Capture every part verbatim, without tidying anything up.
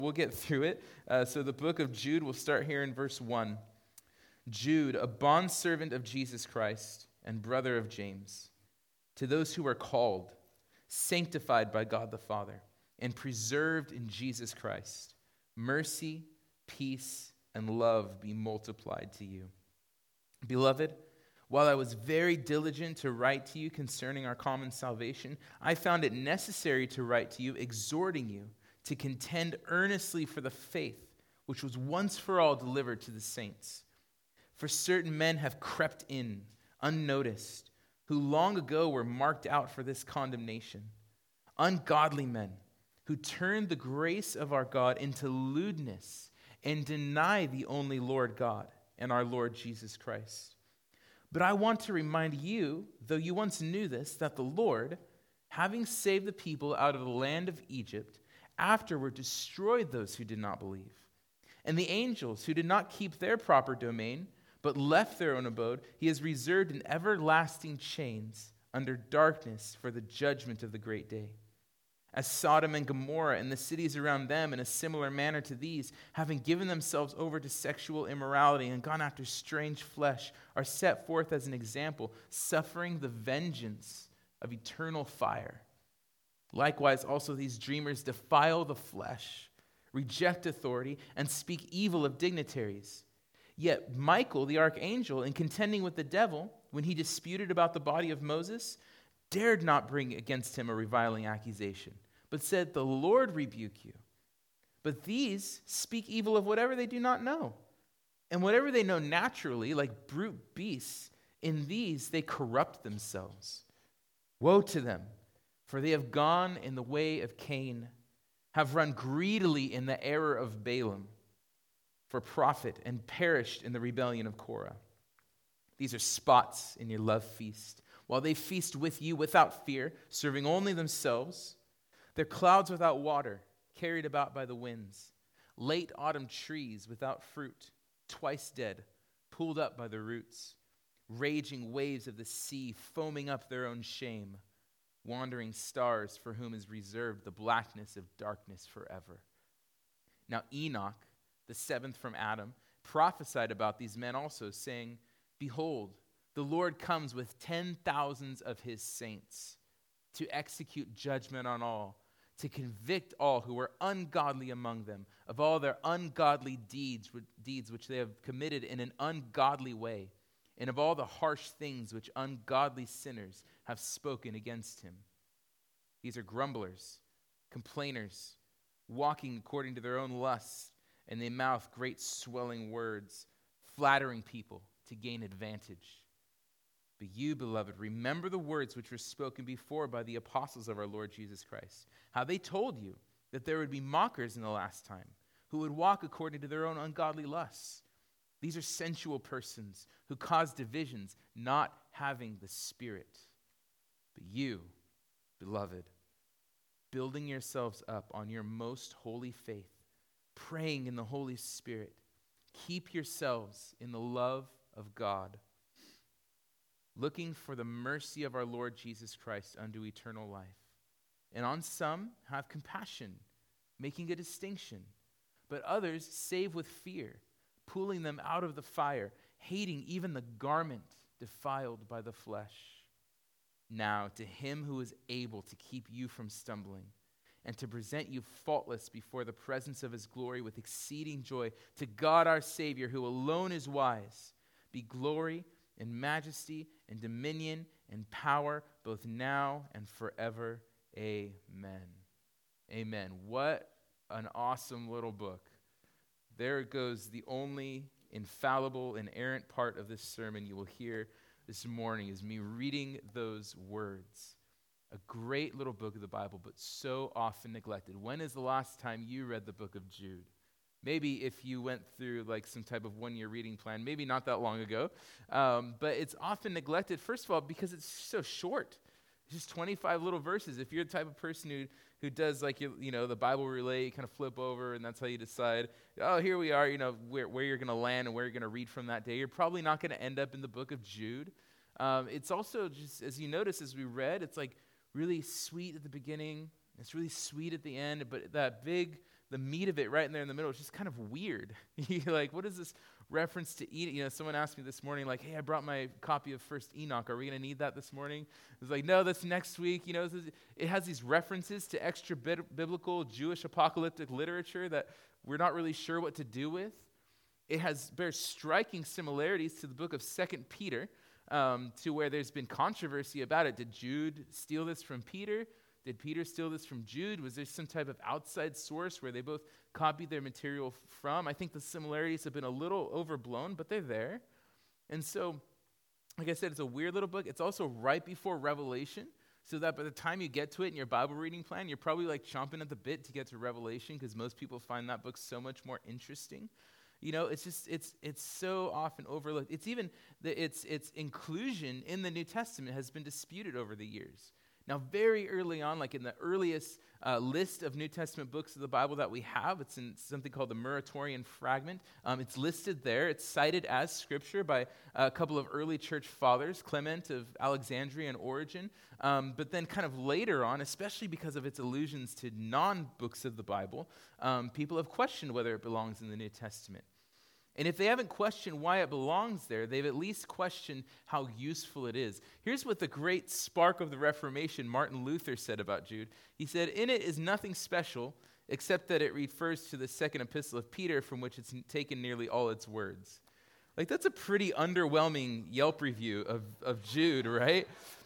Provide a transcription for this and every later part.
We'll get through it. Uh, so the book of Jude, we'll start here in verse one. Jude, a bondservant of Jesus Christ and brother of James, to those who are called, sanctified by God the Father, and preserved in Jesus Christ, mercy, peace, and love be multiplied to you. Beloved, while I was very diligent to write to you concerning our common salvation, I found it necessary to write to you, exhorting you to contend earnestly for the faith which was once for all delivered to the saints. For certain men have crept in, unnoticed, who long ago were marked out for this condemnation, ungodly men who turned the grace of our God into lewdness and deny the only Lord God and our Lord Jesus Christ. But I want to remind you, though you once knew this, that the Lord, having saved the people out of the land of Egypt, afterward destroyed those who did not believe. And the angels who did not keep their proper domain, but left their own abode, he has reserved in everlasting chains under darkness for the judgment of the great day. As Sodom and Gomorrah and the cities around them in a similar manner to these, having given themselves over to sexual immorality and gone after strange flesh, are set forth as an example, suffering the vengeance of eternal fire. Likewise, also these dreamers defile the flesh, reject authority, and speak evil of dignitaries. Yet Michael, the archangel, in contending with the devil, when he disputed about the body of Moses, dared not bring against him a reviling accusation, but said, "The Lord rebuke you." But these speak evil of whatever they do not know. And whatever they know naturally, like brute beasts, in these they corrupt themselves. Woe to them! For they have gone in the way of Cain, have run greedily in the error of Balaam for profit, and perished in the rebellion of Korah. These are spots in your love feast, while they feast with you without fear, serving only themselves. They're clouds without water, carried about by the winds, late autumn trees without fruit, twice dead, pulled up by the roots, raging waves of the sea, foaming up their own shame. Wandering stars for whom is reserved the blackness of darkness forever. Now Enoch, the seventh from Adam, prophesied about these men also, saying, "Behold, the Lord comes with ten thousands of his saints to execute judgment on all, to convict all who are ungodly among them of all their ungodly deeds, deeds which they have committed in an ungodly way, and of all the harsh things which ungodly sinners have spoken against him. These are grumblers, complainers, walking according to their own lusts, and they mouth great swelling words, flattering people to gain advantage. But you, beloved, remember the words which were spoken before by the apostles of our Lord Jesus Christ, how they told you that there would be mockers in the last time, who would walk according to their own ungodly lusts. These are sensual persons who cause divisions, not having the Spirit. But you, beloved, building yourselves up on your most holy faith, praying in the Holy Spirit, keep yourselves in the love of God, looking for the mercy of our Lord Jesus Christ unto eternal life. And on some have compassion, making a distinction, but others save with fear, pulling them out of the fire, hating even the garment defiled by the flesh. Now to him who is able to keep you from stumbling and to present you faultless before the presence of his glory with exceeding joy, to God our Savior, who alone is wise, be glory and majesty and dominion and power both now and forever. Amen. Amen. What an awesome little book. There it goes, the only infallible, inerrant part of this sermon you will hear this morning is me reading those words. A great little book of the Bible, but so often neglected. When is the last time you read the book of Jude? Maybe if you went through like some type of one-year reading plan, maybe not that long ago. Um, but it's often neglected, first of all, because it's so short. It's just twenty-five little verses. If you're the type of person who who does like, you, you know, the Bible relay, you kind of flip over and that's how you decide, oh, here we are, you know, where, where you're going to land and where you're going to read from that day. You're probably not going to end up in the book of Jude. Um, it's also just, as you notice as we read, it's like really sweet at the beginning. It's really sweet at the end, but that big the meat of it right in there in the middle is just kind of weird. You're like, what is this reference to eat? You know, someone asked me this morning, like, hey, I brought my copy of First Enoch. Are we going to need that this morning? I was like, no, that's next week. You know, it has these references to extra biblical Jewish apocalyptic literature that we're not really sure what to do with. It has bears striking similarities to the book of Second Peter, um, to where there's been controversy about it. Did Jude steal this from Peter? Did Peter steal this from Jude? Was there some type of outside source where they both copied their material from? I think the similarities have been a little overblown, but they're there. And so, like I said, it's a weird little book. It's also right before Revelation, so that by the time you get to it in your Bible reading plan, you're probably like chomping at the bit to get to Revelation, because most people find that book so much more interesting. You know, it's just, it's it's so often overlooked. It's even, the, its its inclusion in the New Testament has been disputed over the years. Now, very early on, like in the earliest uh, list of New Testament books of the Bible that we have, it's in something called the Muratorian Fragment. Um, it's listed there. It's cited as scripture by a couple of early church fathers, Clement of Alexandria and Origen. Um, but then kind of later on, especially because of its allusions to non-books of the Bible, um, people have questioned whether it belongs in the New Testament. And if they haven't questioned why it belongs there, they've at least questioned how useful it is. Here's what the great spark of the Reformation, Martin Luther, said about Jude. He said, "In it is nothing special, except that it refers to the second epistle of Peter, from which it's taken nearly all its words." Like, that's a pretty underwhelming Yelp review of, of Jude, right?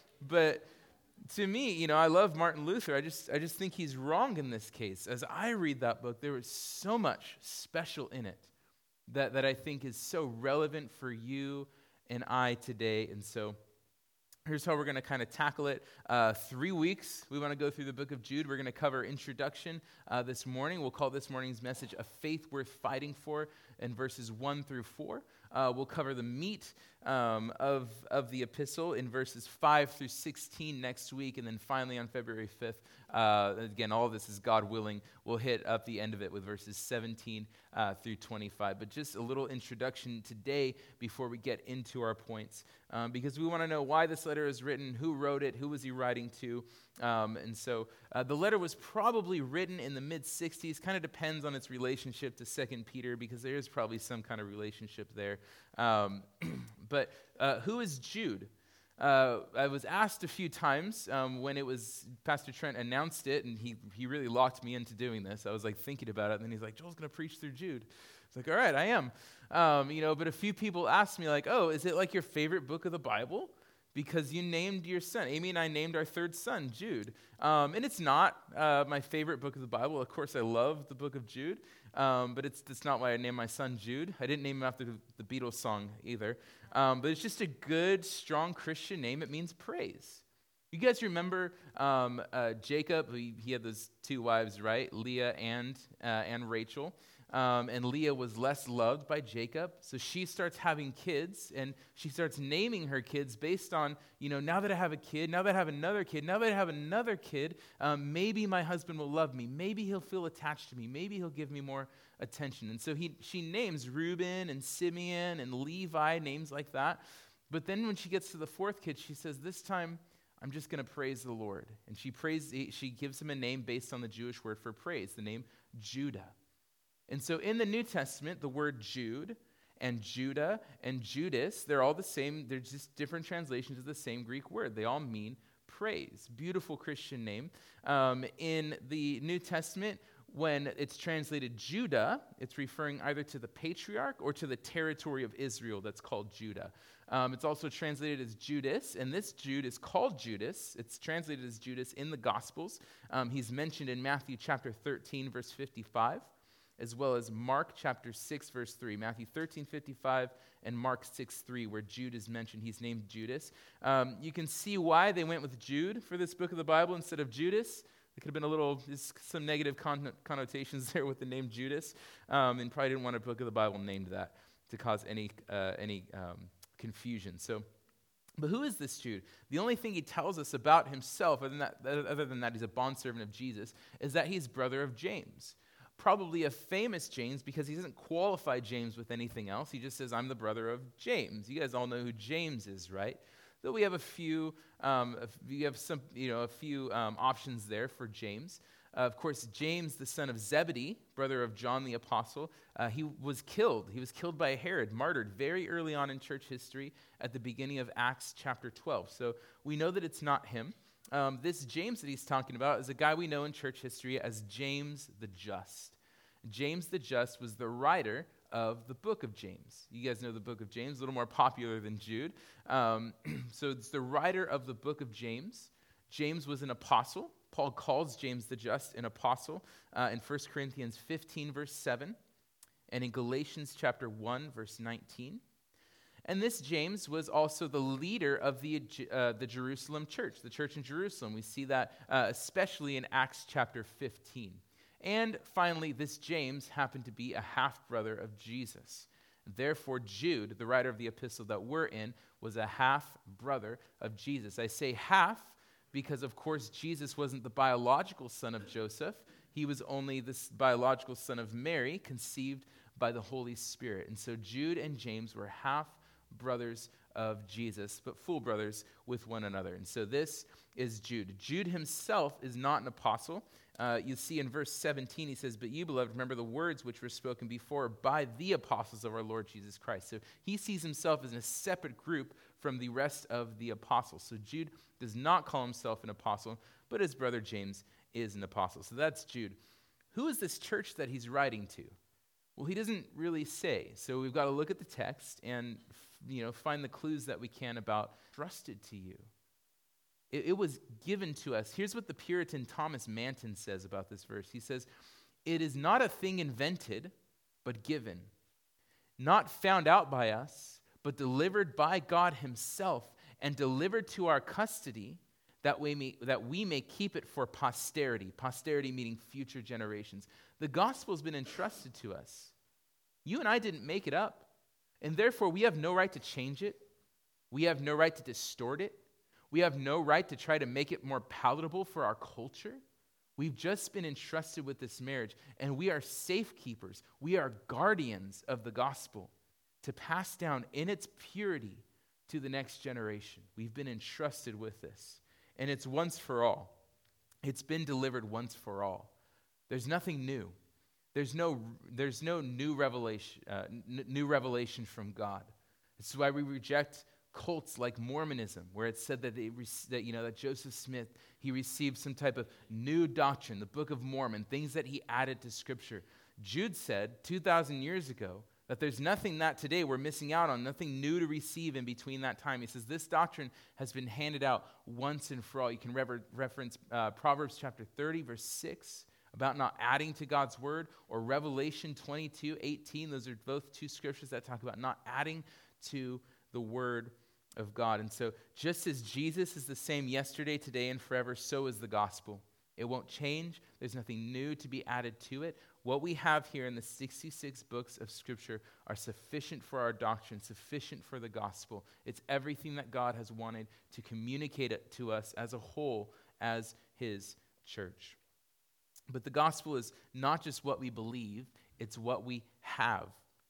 But to me, you know, I love Martin Luther. I just, I just think he's wrong in this case. As I read that book, there was so much special in it that, that I think is so relevant for you and I today. And so here's how we're going to kind of tackle it. Uh, three weeks, we want to go through the book of Jude. We're going to cover introduction uh, this morning. We'll call this morning's message A Faith Worth Fighting For, in verses one through four. Uh, we'll cover the meat um, of, of the epistle in verses five through sixteen next week. And then finally on February fifth, uh, again, all of this is God willing, we'll hit up the end of it with verses seventeen uh, through twenty-five. But just a little introduction today before we get into our points, um, because we want to know why this letter is written, who wrote it, who was he writing to. Um, and so uh, the letter was probably written in the mid-sixties, kind of depends on its relationship to Second Peter, because there is probably some kind of relationship there. Um, but uh, who is Jude? Uh, I was asked a few times um, when it was, Pastor Trent announced it, and he he really locked me into doing this. I was like thinking about it, and then he's like, Joel's going to preach through Jude. It's like, all right, I am. Um, you know, but a few people asked me like, oh, is it like your favorite book of the Bible? Because you named your son. Amy and I named our third son, Jude. Um, and it's not uh, my favorite book of the Bible. Of course, I love the book of Jude, um, but it's, it's not why I named my son Jude. I didn't name him after the Beatles song either. Um, but it's just a good, strong Christian name. It means praise. You guys remember um, uh, Jacob? He, he had those two wives, right? Leah and, uh, and Rachel. Um, and Leah was less loved by Jacob, so she starts having kids, and she starts naming her kids based on, you know, now that I have a kid, now that I have another kid, now that I have another kid, um, maybe my husband will love me, maybe he'll feel attached to me, maybe he'll give me more attention. And so he, she names Reuben and Simeon and Levi, names like that. But then when she gets to the fourth kid, she says, this time I'm just going to praise the Lord. And she prays, she gives him a name based on the Jewish word for praise, the name Judah. And so in the New Testament, the word Jude and Judah and Judas, they're all the same. They're just different translations of the same Greek word. They all mean praise. Beautiful Christian name. Um, in the New Testament, when it's translated Judah, it's referring either to the patriarch or to the territory of Israel that's called Judah. Um, it's also translated as Judas, and this Jude is called Judas. It's translated as Judas in the Gospels. Um, he's mentioned in Matthew chapter thirteen, verse fifty-five. As well as Mark chapter six, verse three. Matthew thirteen, fifty-five, and Mark six, three, where Jude is mentioned. He's named Judas. Um, you can see why they went with Jude for this book of the Bible instead of Judas. There could have been a little, some negative con- connotations there with the name Judas, um, and probably didn't want a book of the Bible named that to cause any uh, any um, confusion. So, but who is this Jude? The only thing he tells us about himself, other than that, other than that he's a bondservant of Jesus, is that he's brother of James. Probably a famous James, because he doesn't qualify James with anything else. He just says, I'm the brother of James. You guys all know who James is, right? So we have a few, um, we have some, you know, a few um, options there for James. Uh, of course, James, the son of Zebedee, brother of John the Apostle, uh, he was killed. He was killed by Herod, martyred very early on in church history at the beginning of Acts chapter twelve. So we know that it's not him. Um, this James that he's talking about is a guy we know in church history as James the Just. James the Just was the writer of the book of James. You guys know the book of James, a little more popular than Jude. Um, so it's the writer of the book of James. James was an apostle. Paul calls James the Just an apostle uh, in First Corinthians fifteen, verse seven, and in Galatians chapter one, verse nineteen. And this James was also the leader of the, uh, the Jerusalem church, the church in Jerusalem. We see that uh, especially in Acts chapter fifteen. And finally, this James happened to be a half-brother of Jesus. Therefore, Jude, the writer of the epistle that we're in, was a half-brother of Jesus. I say half because, of course, Jesus wasn't the biological son of Joseph. He was only the biological son of Mary, conceived by the Holy Spirit. And so Jude and James were half-brothers of Jesus, but full brothers with one another. And so this is Jude. Jude himself is not an apostle. Uh, you see in verse seventeen, he says, "But you, beloved, remember the words which were spoken before by the apostles of our Lord Jesus Christ." So he sees himself as a separate group from the rest of the apostles. So Jude does not call himself an apostle, but his brother James is an apostle. So that's Jude. Who is this church that he's writing to? Well, he doesn't really say. So we've got to look at the text and, you know, find the clues that we can about trusted to you. It, it was given to us. Here's what the Puritan Thomas Manton says about this verse. He says, "It is not a thing invented, but given, not found out by us, but delivered by God himself and delivered to our custody, that we may, that we may keep it for posterity." Posterity meaning future generations. The gospel's been entrusted to us. You and I didn't make it up, and therefore we have no right to change it. We have no right to distort it. We have no right to try to make it more palatable for our culture. We've just been entrusted with this marriage, and we are safekeepers. We are guardians of the gospel to pass down in its purity to the next generation. We've been entrusted with this, and it's once for all. It's been delivered once for all. There's nothing new. There's no, there's no new revelation, uh, n- new revelation from God. This is why we reject cults like Mormonism, where it's said that they re- that you know that Joseph Smith, he received some type of new doctrine, the Book of Mormon, things that he added to Scripture. Jude said two thousand years ago that there's nothing that today we're missing out on, nothing new to receive in between that time. He says this doctrine has been handed out once and for all. You can rever- reference uh, Proverbs chapter thirty, verse six, about not adding to God's word, or Revelation twenty-two, eighteen. Those are both two scriptures that talk about not adding to the word of God. And so just as Jesus is the same yesterday, today, and forever, so is the gospel. It won't change. There's nothing new to be added to it. What we have here in the sixty-six books of Scripture are sufficient for our doctrine, sufficient for the gospel. It's everything that God has wanted to communicate it to us as a whole, as his church. But the gospel is not just what we believe, it's what we have.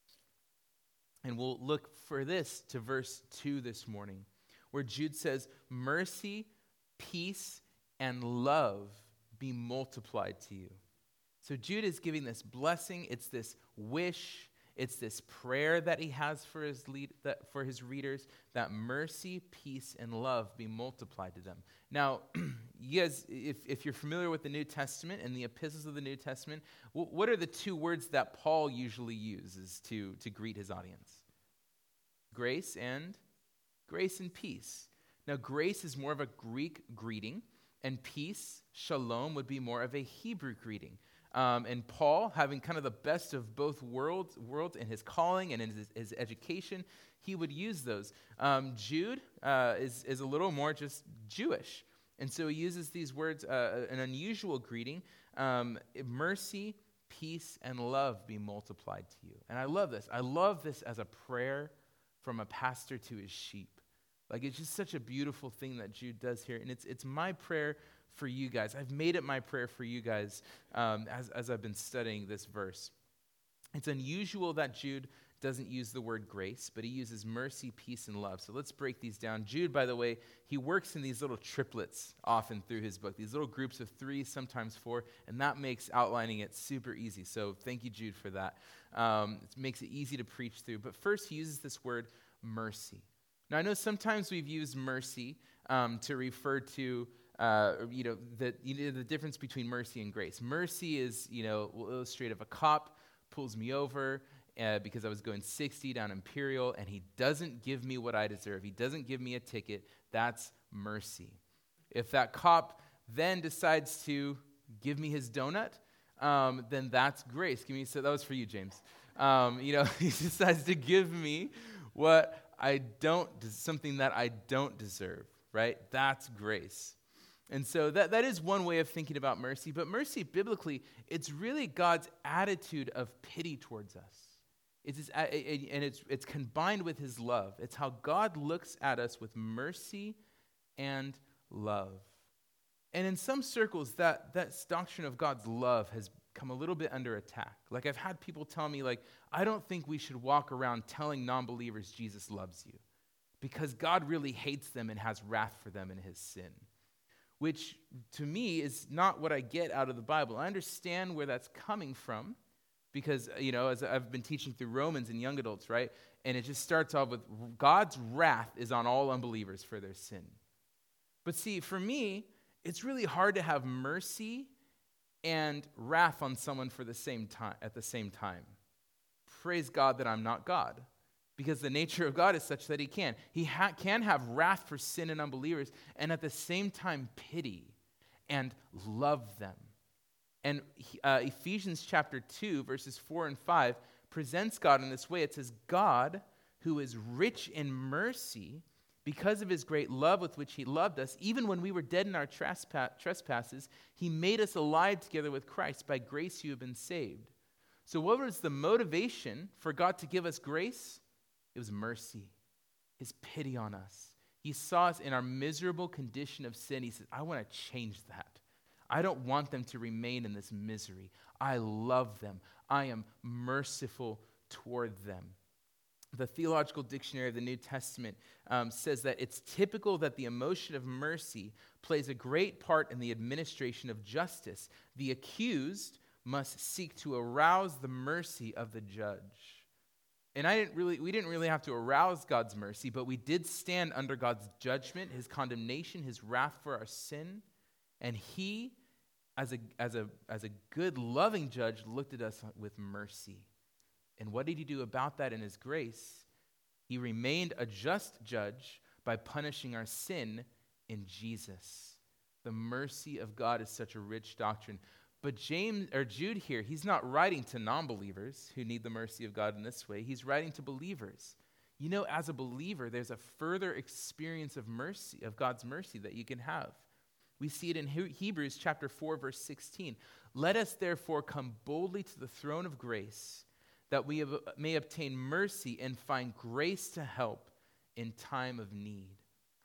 And we'll look for this to verse two this morning, where Jude says, "Mercy, peace, and love be multiplied to you." So Jude is giving this blessing. It's this wish. It's this prayer that he has for his lead, that for his readers, that mercy, peace, and love be multiplied to them. Now, you guys, if, if you're familiar with the New Testament and the epistles of the New Testament, w- what are the two words that Paul usually uses to, to greet his audience? Grace and grace and peace. Now, grace is more of a Greek greeting, and peace, shalom, would be more of a Hebrew greeting. Um, and Paul, having kind of the best of both worlds, worlds in his calling and in his, his education, he would use those. Um, Jude uh, is, is a little more just Jewish. And so he uses these words, uh, an unusual greeting, um, mercy, peace, and love be multiplied to you. And I love this. I love this as a prayer from a pastor to his sheep. Like, it's just such a beautiful thing that Jude does here. And it's it's my prayer for you guys. I've made it my prayer for you guys um, as, as I've been studying this verse. It's unusual that Jude doesn't use the word grace, but he uses mercy, peace, and love. So let's break these down. Jude, by the way, he works in these little triplets often through his book, these little groups of three, sometimes four, and that makes outlining it super easy. So thank you, Jude, for that. Um, it makes it easy to preach through. But first, he uses this word mercy. Now, I know sometimes we've used mercy um, to refer to Uh, you know, the, you know, the difference between mercy and grace. Mercy is, you know, we'll illustrate if a cop pulls me over uh, because I was going sixty down Imperial and he doesn't give me what I deserve. He doesn't give me a ticket. That's mercy. If that cop then decides to give me his donut, um, then that's grace. Give me, so that was for you, James. Um, you know, he decides to give me what I don't, something that I don't deserve, right? That's grace. And so that, that is one way of thinking about mercy. But mercy, biblically, it's really God's attitude of pity towards us. It's his, and it's, it's combined with his love. It's how God looks at us with mercy and love. And in some circles, that, that doctrine of God's love has come a little bit under attack. Like I've had people tell me, like, I don't think we should walk around telling non-believers Jesus loves you because God really hates them and has wrath for them in his sin. Which, to me, is not what I get out of the Bible. I understand where that's coming from because, you know, as I've been teaching through Romans and young adults, right? And it just starts off with God's wrath is on all unbelievers for their sin. But see, for me, it's really hard to have mercy and wrath on someone for the same time at the same time. Praise God that I'm not God. Because the nature of God is such that he can. He ha- can have wrath for sin and unbelievers and at the same time pity and love them. And uh, Ephesians chapter two, verses four and five presents God in this way. It says, God, who is rich in mercy, because of his great love with which he loved us, even when we were dead in our trespa- trespasses, he made us alive together with Christ. By grace you have been saved. So what was the motivation for God to give us grace? It was mercy, his pity on us. He saw us in our miserable condition of sin. He said, I want to change that. I don't want them to remain in this misery. I love them. I am merciful toward them. The Theological Dictionary of the New Testament um, says that it's typical that the emotion of mercy plays a great part in the administration of justice. The accused must seek to arouse the mercy of the judge. And I didn't really, we didn't really have to arouse God's mercy, but we did stand under God's judgment, his condemnation, his wrath for our sin. And he, as a, as a, as a good, loving judge, looked at us with mercy. And what did he do about that in his grace? He remained a just judge by punishing our sin in Jesus. The mercy of God is such a rich doctrine. But James or Jude here, he's not writing to non-believers who need the mercy of God in this way. He's writing to believers. You know, as a believer, there's a further experience of mercy, of God's mercy that you can have. We see it in Hebrews chapter four, verse sixteen. Let us therefore come boldly to the throne of grace, that we have, may obtain mercy and find grace to help in time of need.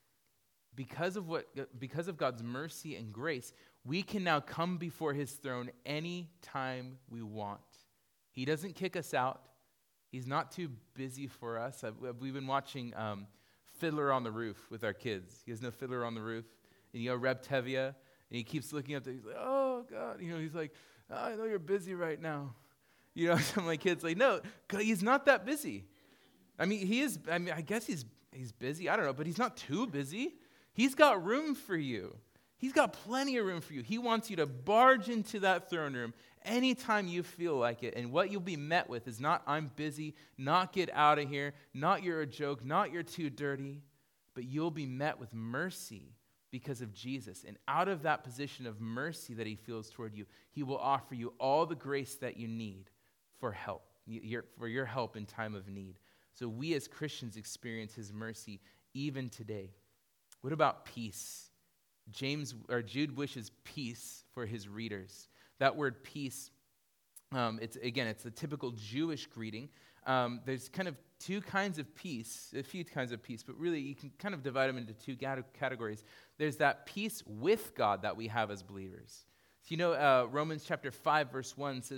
Because of what, because of God's mercy and grace, we can now come before his throne any time we want. He doesn't kick us out. He's not too busy for us. I've, we've been watching um, Fiddler on the Roof with our kids. You guys know Fiddler on the Roof? And you know Reb Tevye, and he keeps looking up there. He's like, oh, God. You know, he's like, oh, I know you're busy right now. You know, some of my kids like, no, God, he's not that busy. I mean, he is, I mean, I guess he's he's busy. I don't know, but he's not too busy. He's got room for you. He's got plenty of room for you. He wants you to barge into that throne room anytime you feel like it. And what you'll be met with is not, I'm busy, not get out of here, not you're a joke, not you're too dirty, but you'll be met with mercy because of Jesus. And out of that position of mercy that he feels toward you, he will offer you all the grace that you need for help, your, for your help in time of need. So we as Christians experience his mercy even today. What about peace? James or Jude wishes peace for his readers. That word peace, um, it's again, it's a typical Jewish greeting. Um, there's kind of two kinds of peace, a few kinds of peace, but really you can kind of divide them into two categories. There's that peace with God that we have as believers. So you know, uh, Romans chapter five, verse one says,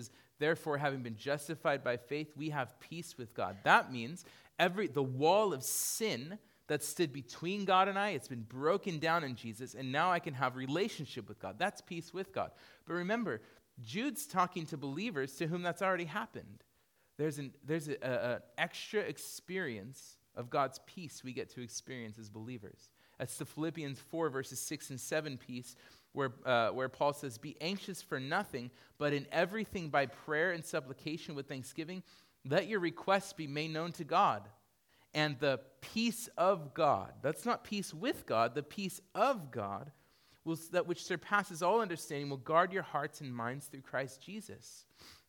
Therefore, having been justified by faith, we have peace with God. That means every the wall of sin that stood between God and I, it's been broken down in Jesus, and now I can have relationship with God. That's peace with God. But remember, Jude's talking to believers to whom that's already happened. There's an there's an extra experience of God's peace we get to experience as believers. That's the Philippians four, verses six and seven piece, where, uh, where Paul says, "Be anxious for nothing, but in everything by prayer and supplication with thanksgiving, let your requests be made known to God. And the peace of God," that's not peace with God, the peace of God, will, that which surpasses all understanding, will guard your hearts and minds through Christ Jesus.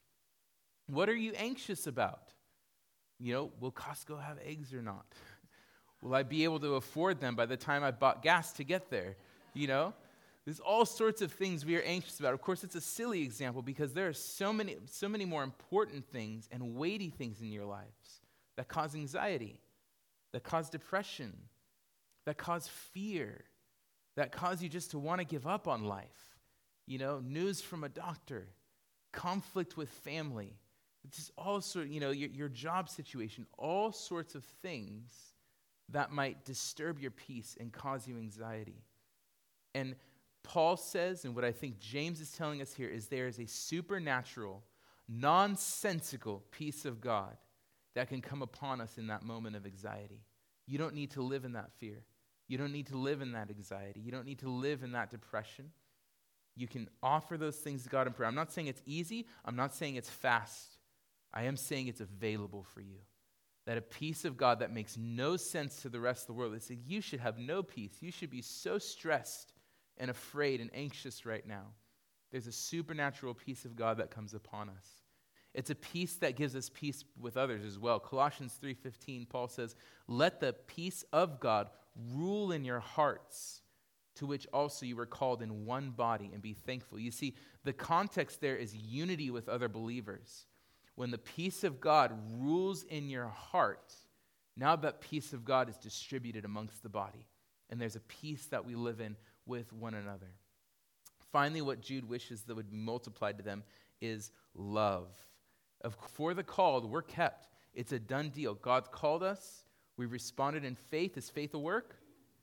What are you anxious about? You know, will Costco have eggs or not? Will I be able to afford them by the time I bought gas to get there? You know, there's all sorts of things we are anxious about. Of course, it's a silly example because there are so many, so many more important things and weighty things in your lives that cause anxiety, that cause depression, that cause fear, that cause you just to want to give up on life. You know, news from a doctor, conflict with family, just all sort, you know, your, your job situation, all sorts of things that might disturb your peace and cause you anxiety. And Paul says, and what I think James is telling us here, is there is a supernatural, nonsensical peace of God that can come upon us in that moment of anxiety. You don't need to live in that fear. You don't need to live in that anxiety. You don't need to live in that depression. You can offer those things to God in prayer. I'm not saying it's easy. I'm not saying it's fast. I am saying it's available for you. That a peace of God that makes no sense to the rest of the world. They say, you should have no peace. You should be so stressed and afraid and anxious right now. There's a supernatural peace of God that comes upon us. It's a peace that gives us peace with others as well. Colossians three fifteen, Paul says, "Let the peace of God rule in your hearts, to which also you were called in one body, and be thankful." You see, the context there is unity with other believers. When the peace of God rules in your heart, now that peace of God is distributed amongst the body, and there's a peace that we live in with one another. Finally, what Jude wishes that would be multiplied to them is love. Of, for the called, we're kept. It's a done deal. God called us. We responded in faith. Is faith a work?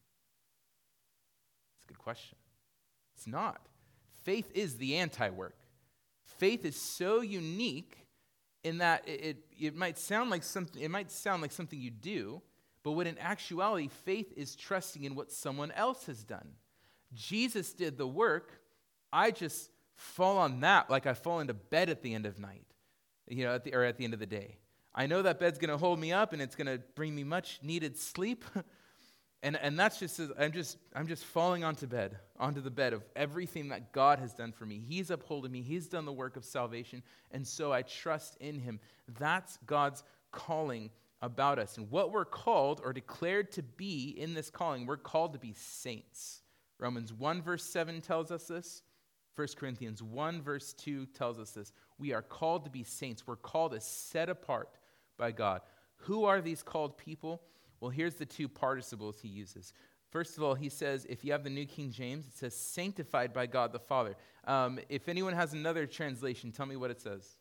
That's a good question. It's not. Faith is the anti-work. Faith is so unique in that it, it, it might sound like something, it might sound like something you do, but when in actuality, faith is trusting in what someone else has done. Jesus did the work. I just fall on that like I fall into bed at the end of night, you know, at the, or at the end of the day. I know that bed's going to hold me up and it's going to bring me much needed sleep. and and that's just, I'm just I'm just falling onto bed, onto the bed of everything that God has done for me. He's upholding me. He's done the work of salvation. And so I trust in him. That's God's calling about us. And what we're called or declared to be in this calling, we're called to be saints. Romans one verse seven tells us this. First Corinthians one verse two tells us this. We are called to be saints. We're called as set apart by God. Who are these called people? Well, here's the two participles he uses. First of all, he says, if you have the New King James, it says sanctified by God the Father. Um, if anyone has another translation, tell me what it says.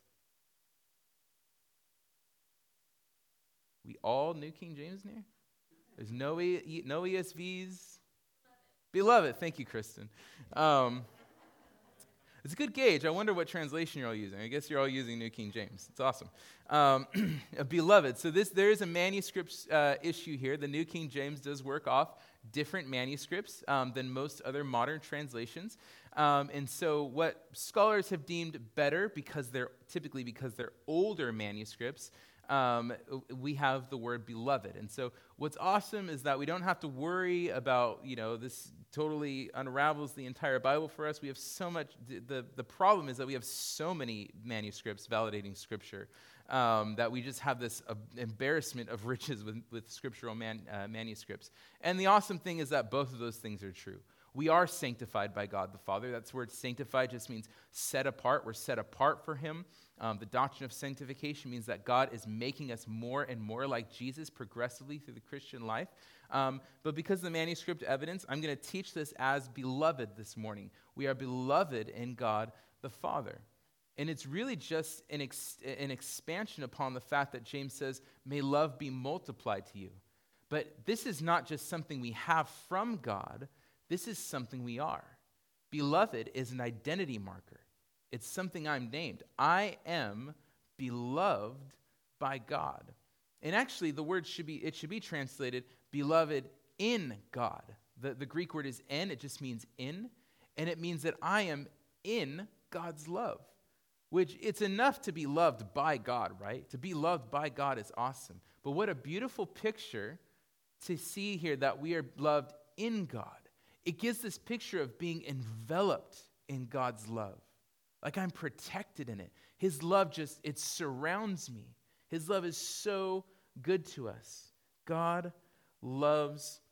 We all New King James in here? There's no, e- no E S Vs? Beloved. Thank you, Kristen. Um, it's a good gauge. I wonder what translation you're all using. I guess you're all using New King James. It's awesome. Um, Beloved. So this there is a manuscript uh, issue here. The New King James does work off different manuscripts um, than most other modern translations. Um, and so what scholars have deemed better, because they're typically because they're older manuscripts, Um, we have the word beloved. And so what's awesome is that we don't have to worry about, you know, this totally unravels the entire Bible for us. We have so much, the, the problem is that we have so many manuscripts validating Scripture um, that we just have this uh, embarrassment of riches with, with scriptural man, uh, manuscripts. And the awesome thing is that both of those things are true. We are sanctified by God the Father. That's where sanctified just means set apart. We're set apart for him. Um, the doctrine of sanctification means that God is making us more and more like Jesus progressively through the Christian life. Um, but because of the manuscript evidence, I'm going to teach this as beloved this morning. We are beloved in God the Father. And it's really just an, ex- an expansion upon the fact that James says, may love be multiplied to you. But this is not just something we have from God. This is something we are. Beloved is an identity marker. It's something I'm named. I am beloved by God. And actually, the word should be, it should be translated, beloved in God. The, the Greek word is en, it just means in. And it means that I am in God's love. Which it's enough to be loved by God, right? To be loved by God is awesome. But what a beautiful picture to see here that we are loved in God. It gives this picture of being enveloped in God's love. Like I'm protected in it. His love just, it surrounds me. His love is so good to us. God loves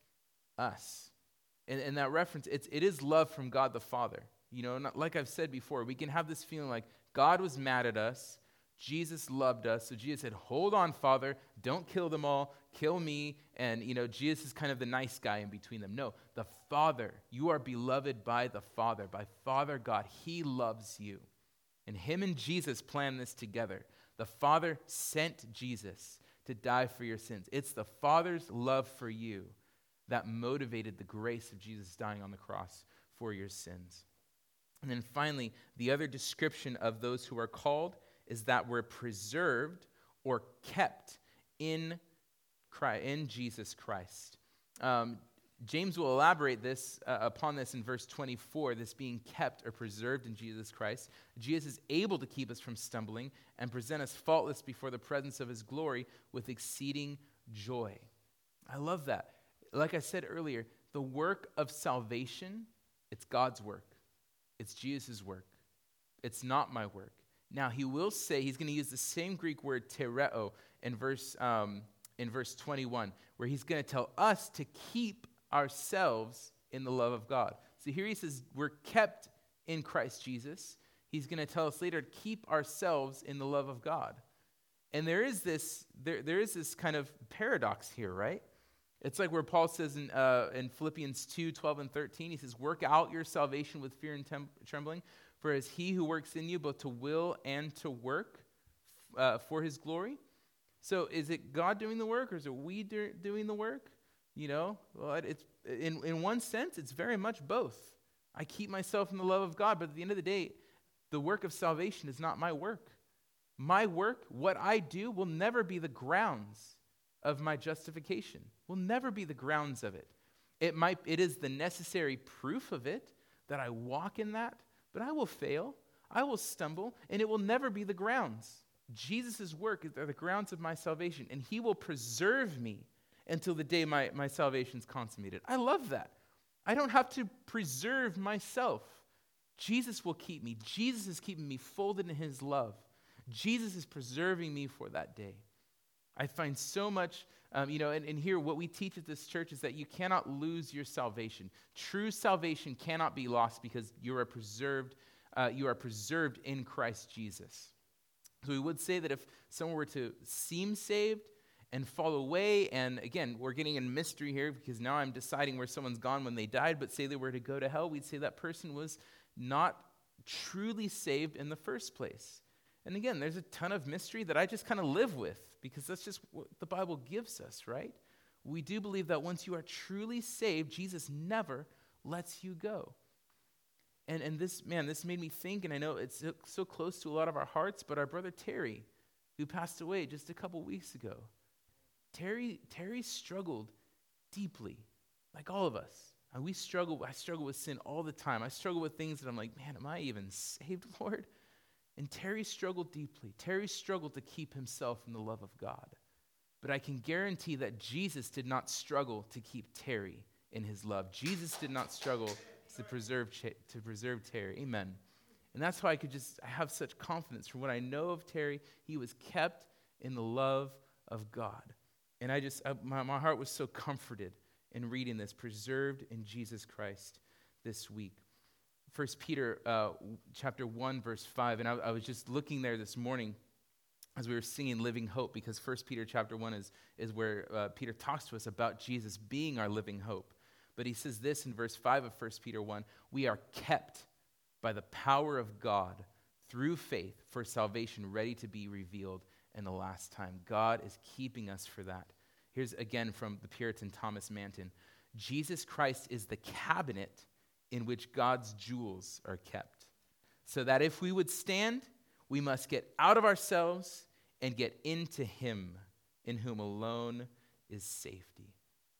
us. And, and that reference, it's, it is love from God the Father. You know, not, like I've said before, we can have this feeling like God was mad at us. Jesus loved us. So Jesus said, hold on, Father. Don't kill them all. Kill me. And, you know, Jesus is kind of the nice guy in between them. No, the Father. You are beloved by the Father, by Father God. He loves you. And him and Jesus planned this together. The Father sent Jesus to die for your sins. It's the Father's love for you that motivated the grace of Jesus dying on the cross for your sins. And then finally, the other description of those who are called is that we're preserved or kept in Christ, in Jesus Christ. Um, James will elaborate this uh, upon this in verse twenty-four, this being kept or preserved in Jesus Christ. Jesus is able to keep us from stumbling and present us faultless before the presence of his glory with exceeding joy. I love that. Like I said earlier, the work of salvation, it's God's work. It's Jesus' work. It's not my work. Now, he will say, he's going to use the same Greek word, tereo, in verse, um, in verse twenty-one, where he's going to tell us to keep ourselves in the love of God. So here he says, we're kept in Christ Jesus. He's going to tell us later to keep ourselves in the love of God. And there is this, there, there is this kind of paradox here, right? It's like where Paul says in, uh, in Philippians two, twelve and thirteen, he says, work out your salvation with fear and tem- trembling, for as he who works in you both to will and to work uh, for his glory. So is it God doing the work, or is it we do- doing the work? You know, well, it's in, in one sense, it's very much both. I keep myself in the love of God, but at the end of the day, the work of salvation is not my work. My work, what I do, will never be the grounds of my justification. Will never be the grounds of it. It might, it is the necessary proof of it that I walk in that, but I will fail, I will stumble, and it will never be the grounds. Jesus' work are the grounds of my salvation, and he will preserve me until the day my, my salvation is consummated. I love that. I don't have to preserve myself. Jesus will keep me. Jesus is keeping me folded in his love. Jesus is preserving me for that day. I find so much, um, you know, and, and here what we teach at this church is that you cannot lose your salvation. True salvation cannot be lost because you are preserved, uh, you are preserved in Christ Jesus. So we would say that if someone were to seem saved and fall away, and again, we're getting in mystery here because now I'm deciding where someone's gone when they died, but say they were to go to hell, we'd say that person was not truly saved in the first place. And again, there's a ton of mystery that I just kind of live with because that's just what the Bible gives us, right? We do believe that once you are truly saved, Jesus never lets you go. And and this, man, this made me think, and I know it's so, so close to a lot of our hearts, but our brother Terry, who passed away just a couple weeks ago, Terry, Terry struggled deeply, like all of us. And we struggle, I struggle with sin all the time. I struggle with things that I'm like, man, am I even saved, Lord? And Terry struggled deeply. Terry struggled to keep himself in the love of God. But I can guarantee that Jesus did not struggle to keep Terry in his love. Jesus did not struggle to preserve to preserve Terry. Amen. And that's why I could just I have such confidence. From what I know of Terry, he was kept in the love of God. And I just, I, my, my heart was so comforted in reading this, preserved in Jesus Christ this week. First Peter uh, chapter one, verse five, and I, I was just looking there this morning as we were singing Living Hope, because First Peter chapter one is, is where uh, Peter talks to us about Jesus being our living hope. But he says this in verse five of First Peter one, we are kept by the power of God through faith for salvation ready to be revealed in the last time. God is keeping us for that. Here's again from the Puritan Thomas Manton. Jesus Christ is the cabinet in which God's jewels are kept. So that if we would stand, we must get out of ourselves and get into him, in whom alone is safety.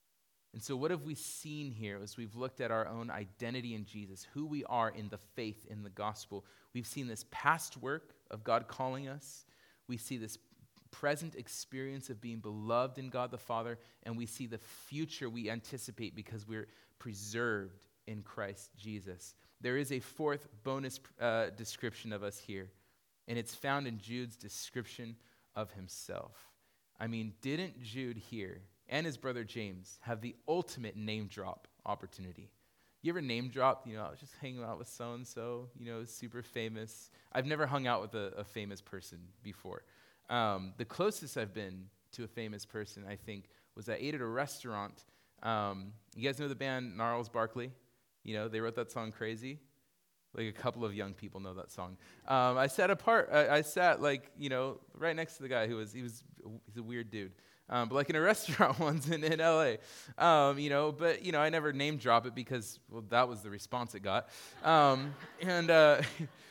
And so what have we seen here as we've looked at our own identity in Jesus, who we are in the faith in the gospel? We've seen this past work of God calling us. We see this present experience of being beloved in God the Father, and we see the future we anticipate because we're preserved in Christ Jesus. There is a fourth bonus uh, description of us here, and it's found in Jude's description of himself. I mean, didn't Jude here and his brother James have the ultimate name drop opportunity? You ever name drop, you know, I was just hanging out with so-and-so, you know, super famous. I've never hung out with a, a famous person before. Um, the closest I've been to a famous person, I think, was I ate at a restaurant. Um, you guys know the band Gnarls Barkley? You know, they wrote that song Crazy. Like a couple of young people know that song. Um, I sat apart, I, I sat like, you know, right next to the guy who was, he was, he's a weird dude. Um, but like in a restaurant once in, in L A, um, you know, but, you know, I never name drop it because, well, that was the response it got. Um, and, uh,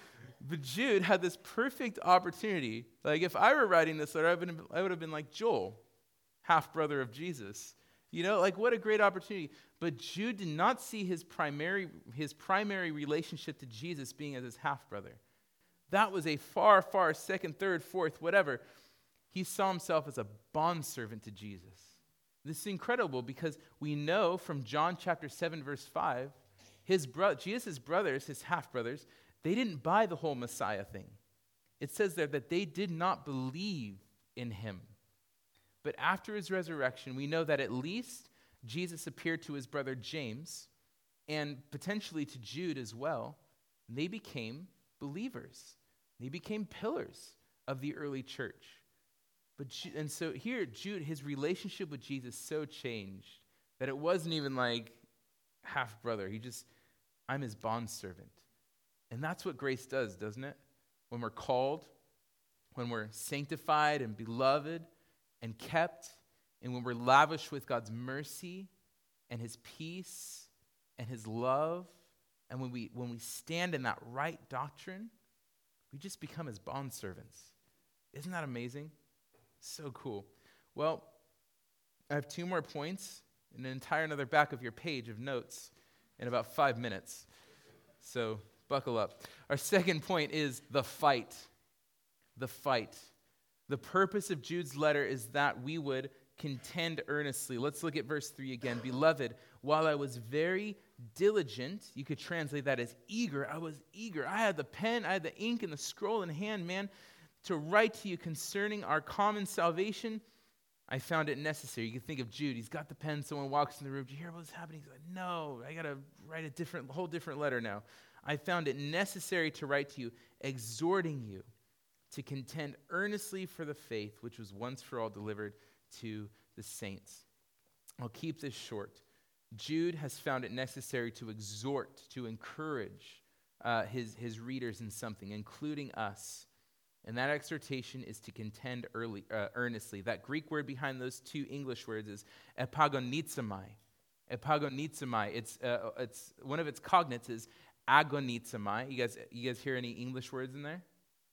but Jude had this perfect opportunity. Like if I were writing this letter, I would have been, I would have been like Joel, half-brother of Jesus. You know, like what a great opportunity. But Jude did not see his primary, his primary relationship to Jesus being as his half-brother. That was a far, far second, third, fourth, whatever. He saw himself as a bondservant to Jesus. This is incredible because we know from John chapter seven, verse five, his bro- Jesus' brothers, his half-brothers, they didn't buy the whole Messiah thing. It says there that they did not believe in him. But after his resurrection, we know that at least Jesus appeared to his brother James and potentially to Jude as well. And they became believers. They became pillars of the early church. But and so here, Jude, his relationship with Jesus so changed that it wasn't even like half-brother. He just, I'm his bondservant. And that's what grace does, doesn't it? When we're called, when we're sanctified and beloved and kept, and when we're lavished with God's mercy and his peace and his love, and when we when we stand in that right doctrine, we just become his bondservants. Isn't that amazing? So cool. Well, I have two more points and an entire another back of your page of notes in about five minutes. So buckle up. Our second point is the fight. The fight. The purpose of Jude's letter is that we would contend earnestly. Let's look at verse three again. Beloved, while I was very diligent, you could translate that as eager. I was eager. I had the pen, I had the ink and the scroll in hand, man, to write to you concerning our common salvation. I found it necessary. You can think of Jude. He's got the pen. Someone walks in the room. Do you hear what's happening? He's like, no, I got to write a different, whole different letter now. I found it necessary to write to you, exhorting you to contend earnestly for the faith which was once for all delivered to the saints. I'll keep this short. Jude has found it necessary to exhort, to encourage uh, his, his readers in something, including us. And that exhortation is to contend early, uh, earnestly. That Greek word behind those two English words is epagonizomai. Epagonizomai. It's uh, it's one of its cognates is agonizomai. You guys, you guys hear any English words in there?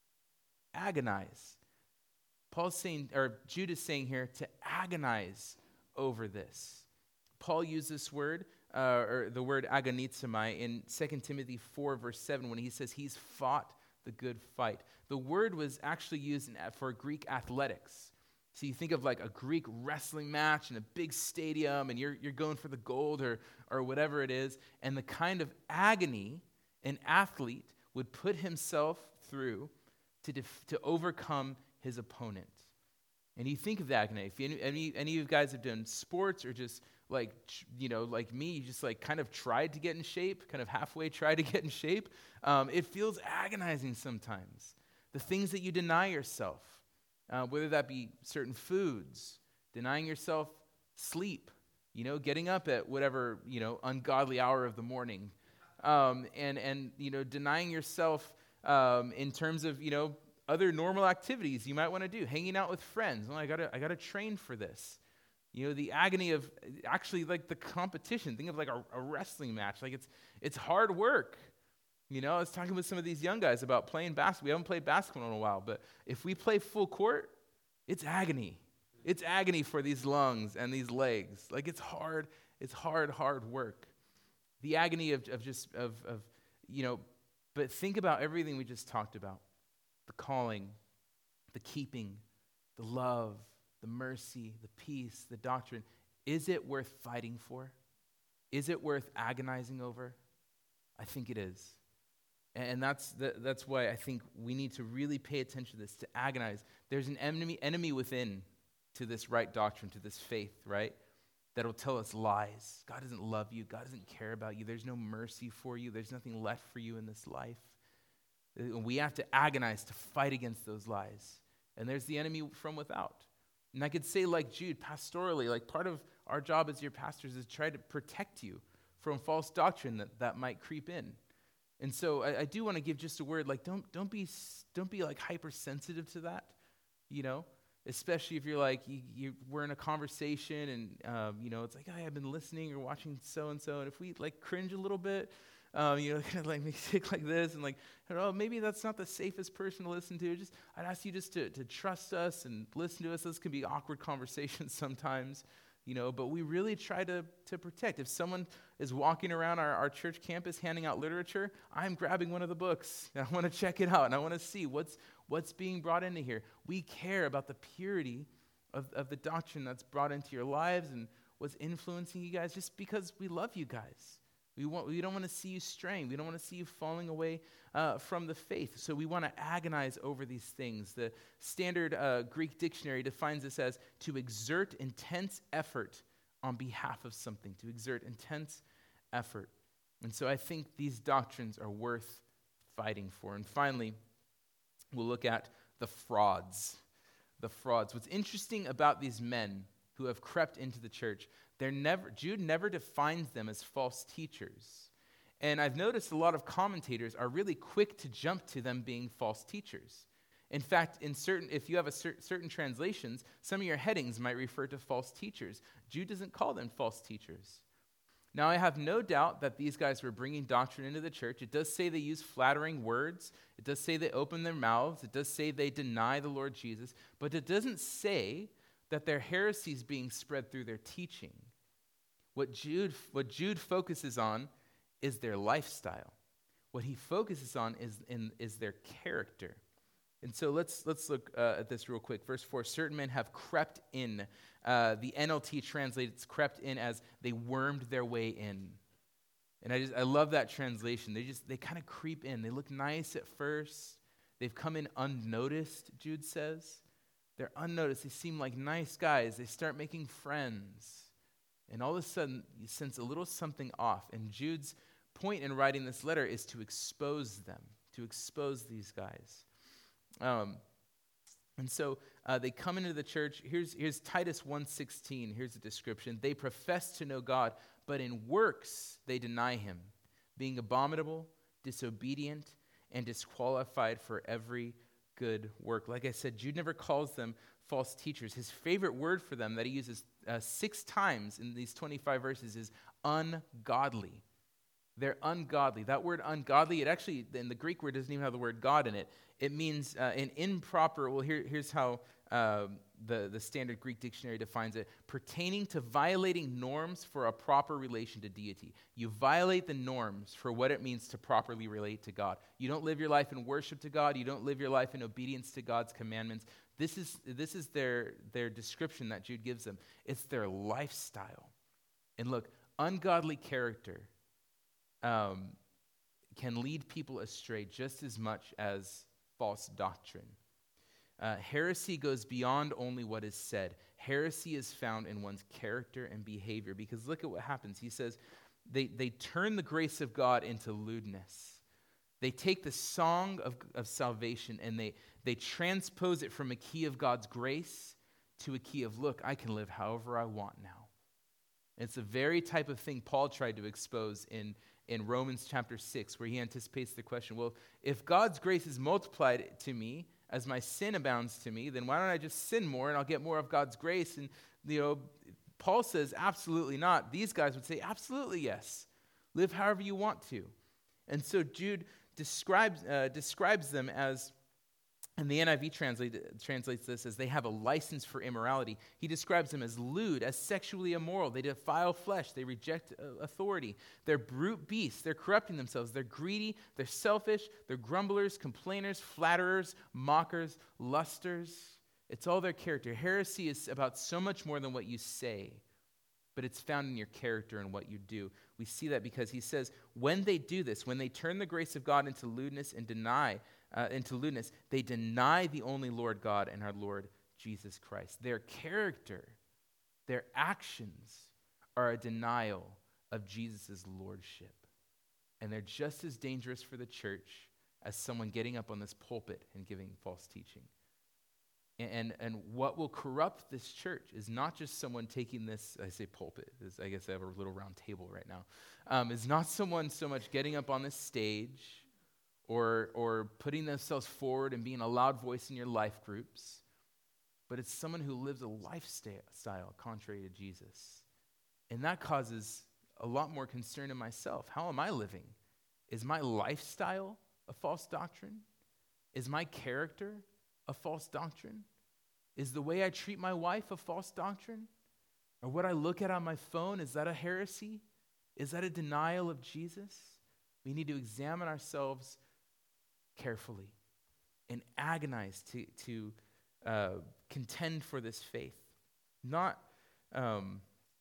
Agonize. Paul's saying, or Jude is saying here, to agonize over this. Paul used this word, uh, or the word agonizomai, in Second Timothy four, verse seven, when he says he's fought the good fight. The word was actually used in, for Greek athletics. So you think of like a Greek wrestling match in a big stadium, and you're you're going for the gold or or whatever it is, and the kind of agony an athlete would put himself through to def- to overcome his opponent. And you think of that agony. If any, any any of you guys have done sports or just like, you know, like me, you just like kind of tried to get in shape, kind of halfway tried to get in shape, um, it feels agonizing sometimes. The things that you deny yourself, uh, whether that be certain foods, denying yourself sleep, you know, getting up at whatever, you know, ungodly hour of the morning, um, and, and, you know, denying yourself um, in terms of, you know, other normal activities you might want to do, hanging out with friends. Oh, I gotta, I gotta train for this. You know, the agony of actually like the competition. Think of like a, a wrestling match. Like it's, it's hard work. You know, I was talking with some of these young guys about playing basketball. We haven't played basketball in a while, but if we play full court, it's agony. It's agony for these lungs and these legs. Like it's hard, it's hard, hard work. The agony of, of just, of, of, you know, but think about everything we just talked about. The calling, the keeping, the love, the mercy, the peace, the doctrine. Is it worth fighting for? Is it worth agonizing over? I think it is. And that's the, that's why I think we need to really pay attention to this, to agonize. There's an enemy enemy within to this right doctrine, to this faith, right? That'll tell us lies. God doesn't love you. God doesn't care about you. There's no mercy for you. There's nothing left for you in this life. We have to agonize to fight against those lies. And there's the enemy from without. And I could say like Jude, pastorally, like part of our job as your pastors is try to protect you from false doctrine that, that might creep in. And so I, I do want to give just a word, like don't don't be don't be like hypersensitive to that, you know, especially if you're like you, you we're in a conversation and um, you know it's like, hey, I've been listening or watching so and so, and if we like cringe a little bit, um, you know, kind of like make tick like this and like, oh, maybe that's not the safest person to listen to. Just I'd ask you just to to trust us and listen to us. Those can be awkward conversations sometimes. You know, but we really try to, to protect. If someone is walking around our, our church campus handing out literature, I'm grabbing one of the books, and I want to check it out, and I want to see what's what's being brought into here. We care about the purity of, of the doctrine that's brought into your lives and what's influencing you guys, just because we love you guys. We want we don't want to see you straying. We don't want to see you falling away uh, from the faith. So we want to agonize over these things. The standard uh, Greek dictionary defines this as to exert intense effort on behalf of something, to exert intense effort. And so I think these doctrines are worth fighting for. And finally, we'll look at the frauds. The frauds. What's interesting about these men who have crept into the church, they're never, Jude never defines them as false teachers. And I've noticed a lot of commentators are really quick to jump to them being false teachers. In fact, in certain, if you have a cer- certain translations, some of your headings might refer to false teachers. Jude doesn't call them false teachers. Now, I have no doubt that these guys were bringing doctrine into the church. It does say they use flattering words. It does say they open their mouths. It does say they deny the Lord Jesus. But it doesn't say that their heresy is being spread through their teaching. What Jude, what Jude focuses on is their lifestyle. What he focuses on is, in, is their character. And so let's let's look uh, at this real quick. Verse four, certain men have crept in. Uh, the N L T translates crept in as they wormed their way in. And I just I love that translation. They just they kind of creep in. They look nice at first. They've come in unnoticed, Jude says. They're unnoticed. They seem like nice guys. They start making friends. And all of a sudden, you sense a little something off. And Jude's point in writing this letter is to expose them, to expose these guys. Um, and so uh, they come into the church. Here's, here's Titus one sixteen. Here's a description. They profess to know God, but in works they deny him, being abominable, disobedient, and disqualified for every good work. Like I said, Jude never calls them false teachers. His favorite word for them that he uses uh, six times in these twenty-five verses is ungodly. They're ungodly. That word ungodly, it actually, in the Greek word, doesn't even have the word God in it. It means uh, an improper, well, here, here's how uh, the, the standard Greek dictionary defines it, pertaining to violating norms for a proper relation to deity. You violate the norms for what it means to properly relate to God. You don't live your life in worship to God. You don't live your life in obedience to God's commandments. This is, this is their, their description that Jude gives them. It's their lifestyle. And look, ungodly character Um, can lead people astray just as much as false doctrine. Uh, heresy goes beyond only what is said. Heresy is found in one's character and behavior, because look at what happens. He says they, they turn the grace of God into lewdness. They take the song of, of salvation and they, they transpose it from a key of God's grace to a key of, look, I can live however I want now. It's the very type of thing Paul tried to expose in in Romans chapter six, where he anticipates the question, well, if God's grace is multiplied to me as my sin abounds to me, then why don't I just sin more and I'll get more of God's grace? And, you know, Paul says, absolutely not. These guys would say, absolutely yes. Live however you want to. And so Jude describes uh, describes them as, and the N I V translate, translates this as they have a license for immorality. He describes them as lewd, as sexually immoral. They defile flesh. They reject uh, authority. They're brute beasts. They're corrupting themselves. They're greedy. They're selfish. They're grumblers, complainers, flatterers, mockers, lusters. It's all their character. Heresy is about so much more than what you say, but it's found in your character and what you do. We see that because he says, when they do this, when they turn the grace of God into lewdness and deny, uh, into lewdness, they deny the only Lord God and our Lord Jesus Christ. Their character, their actions are a denial of Jesus' lordship. And they're just as dangerous for the church as someone getting up on this pulpit and giving false teaching. And, and what will corrupt this church is not just someone taking this, I say pulpit, this, I guess I have a little round table right now, um, is not someone so much getting up on this stage or, or putting themselves forward and being a loud voice in your life groups, but it's someone who lives a lifestyle contrary to Jesus. And that causes a lot more concern in myself. How am I living? Is my lifestyle a false doctrine? Is my character a false doctrine? Is the way I treat my wife a false doctrine? Or what I look at on my phone, is that a heresy? Is that a denial of Jesus? We need to examine ourselves carefully and agonize to, to uh, contend for this faith. Not, um,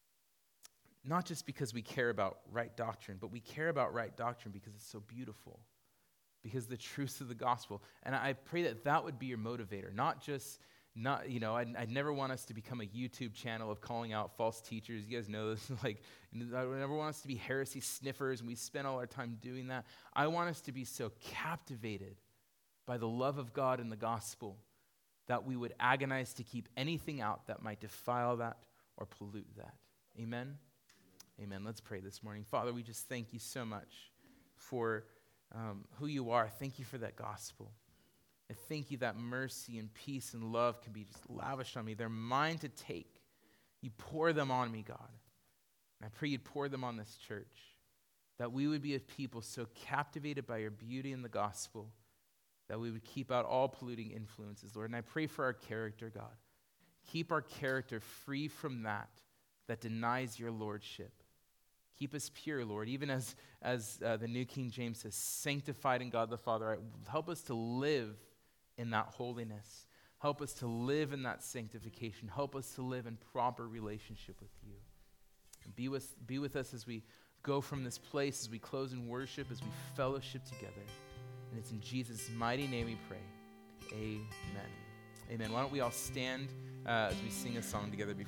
not just because we care about right doctrine, but we care about right doctrine because it's so beautiful. Because the truths of the gospel. And I pray that that would be your motivator, not just, not you know, I'd, I'd never want us to become a YouTube channel of calling out false teachers. You guys know this. Like, I would never want us to be heresy sniffers, and we spend all our time doing that. I want us to be so captivated by the love of God and the gospel that we would agonize to keep anything out that might defile that or pollute that. Amen? Amen. Let's pray this morning. Father, we just thank you so much for Um, who you are. Thank you for that gospel. I thank you that mercy and peace and love can be just lavished on me. They're mine to take. You pour them on me, God. And I pray you'd pour them on this church, that we would be a people so captivated by your beauty in the gospel that we would keep out all polluting influences, Lord. And I pray for our character, God. Keep our character free from that that denies your lordship. Keep us pure, Lord, even as, as uh, the New King James says, sanctified in God the Father. Help us to live in that holiness. Help us to live in that sanctification. Help us to live in proper relationship with you. And be with, be with us as we go from this place, as we close in worship, as we fellowship together. And it's in Jesus' mighty name we pray. Amen. Amen. Why don't we all stand uh, as we sing a song together before